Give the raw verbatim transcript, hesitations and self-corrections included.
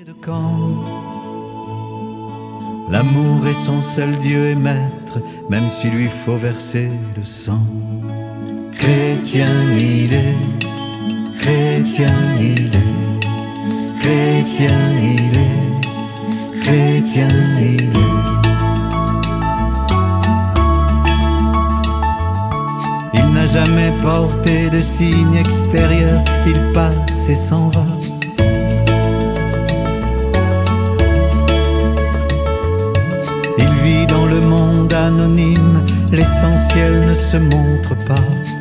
de camp. L'amour est son seul Dieu et maître, même s'il lui faut verser le sang. Chrétien il est, chrétien il est, chrétien il est, chrétien il est. Il n'a jamais porté de signe extérieur, il passe et s'en va. Il vit dans le monde anonyme, l'essentiel ne se montre pas.